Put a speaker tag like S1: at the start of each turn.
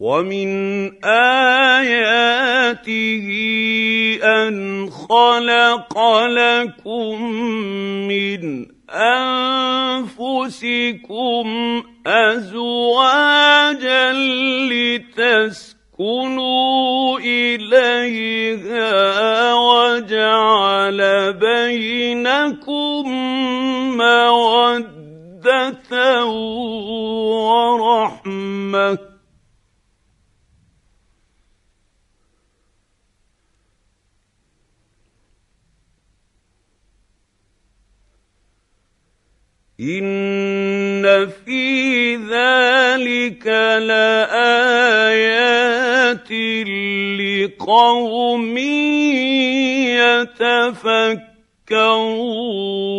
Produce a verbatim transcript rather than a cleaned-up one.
S1: ومن آياته أن خلق لكم من أنفسكم أزواجا لتسكنوا إليها وجعل بينكم مودة ورحمة إن في ذلك لآيات لقوم يتفكرون